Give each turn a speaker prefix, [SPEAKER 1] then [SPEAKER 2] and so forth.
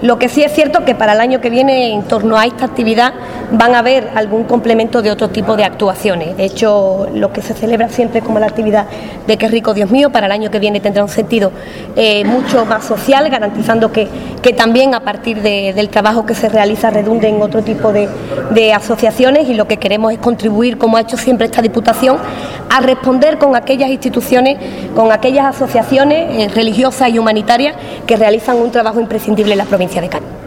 [SPEAKER 1] Lo que sí es cierto que para el año que viene, en torno a esta actividad, van a haber algún complemento de otro tipo de actuaciones. De hecho, lo que se celebra siempre como la actividad de Qué rico, Dios mío, para el año que viene tendrá un sentido mucho más social, garantizando que también a partir del trabajo que se realiza redunde en otro tipo de asociaciones, y lo que queremos es contribuir, como ha hecho siempre esta Diputación, a responder con aquellas instituciones, con aquellas asociaciones religiosas y humanitarias que realizan un trabajo imprescindible en la provincia de Cádiz.